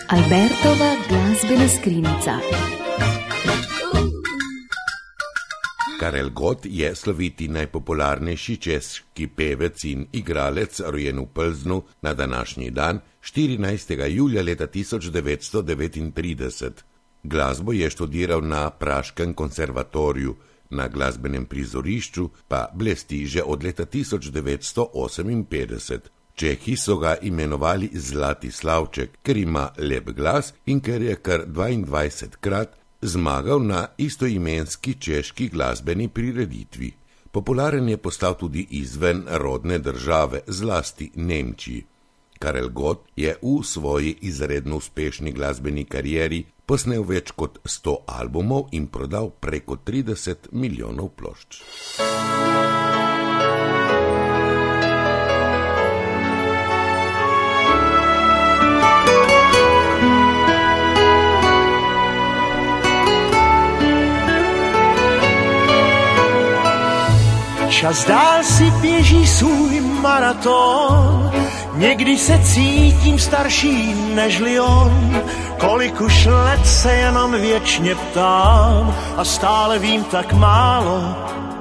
Albertova glazbena skrinjica. Karel Gott je sloviti najpopularnejši češki pevec in igralec, rojen v Plznu na današnji dan, 14. julija leta 1939. Glasbo je študiral na Praškem konservatoriju, na glasbenem prizorišču pa blesti že od leta 1958. Čehi so ga imenovali Zlati Slavček, ker ima lep glas in ker je kar 22-krat zmagal na istoimenski češki glasbeni prireditvi. Popularen je postal tudi izven rodne države, zlasti Nemčiji. Karel Gott je v svoji izredno uspešni glasbeni karieri posnel več kot 100 albumov in prodal preko 30 milijonov plošč. Čas dál si běží svůj maraton, někdy se cítím starší nežli on, kolik už let se jenom věčně ptám a stále vím tak málo.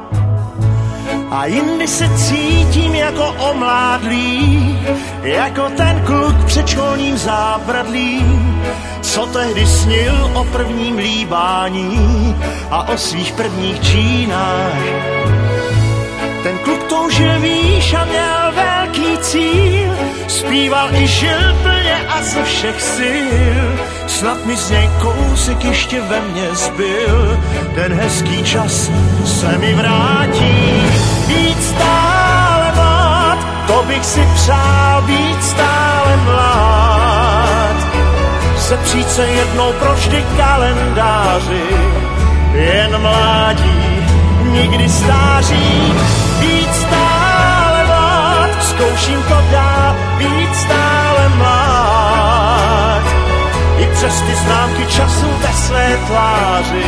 A jindy se cítím jako omládlý, jako ten kluk před školním zábradlím, co tehdy snil o prvním líbání a o svých prvních čínách. Ten kluk toužil výš a měl velký cíl, zpíval i žil plně a ze všech sil. Snad mi z něj kousek ještě ve mně zbyl, ten hezký čas se mi vrátí. Být stále mlád, to bych si přál, být stále mlád. Sepřít se jednou provždy kalendáři, jen mládí, nikdy stáří. Být stále mlád, zkouším to dál, být stále mlád. I přes ty známky času ve své tváři,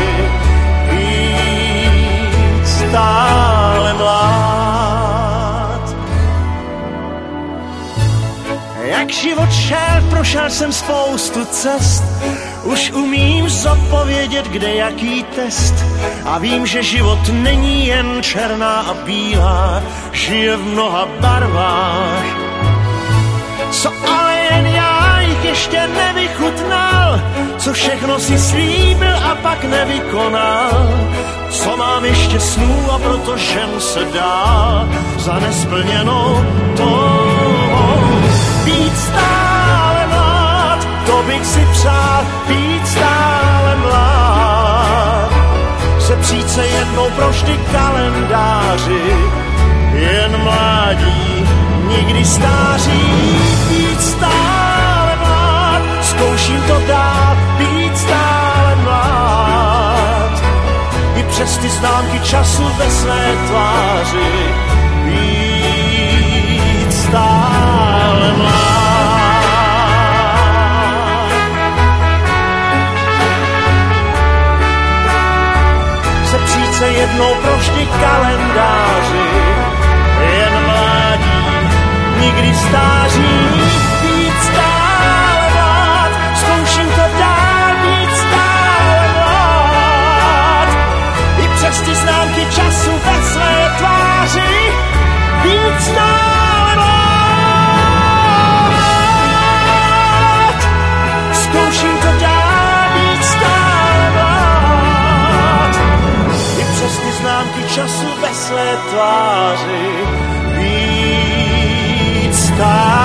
být stále mlád. Jak život šel, prošel jsem spoustu cest, už umím zodpovědět, kde jaký test. A vím, že život není jen černá a bílá, žije v mnoha barvách. Co ale jen já jich ještě nevychutnal, co všechno si slíbil a pak nevykonal. Co mám ještě snů a proto ženu se dál za nesplněnou touhou. Být stále mlád, to bych si přál, být stále mlád. Sepřít se jednou provždy kalendáři, jen mládí, nikdy stáří. Být stále mlád, zkouším to dál, být stále mlád. I přes ty známky času ve své tváři, být stále mlád. Sepřít se jednou provždy kalendáři, jen mládí, nikdy stáří. Být stále mlád, zkouším to dál, být stále mlád. I přes ty známky času ve své tváři, být stále mlád. Zkouším to dál, být stále mlád. I přes ty známky času ve své tváři, být stále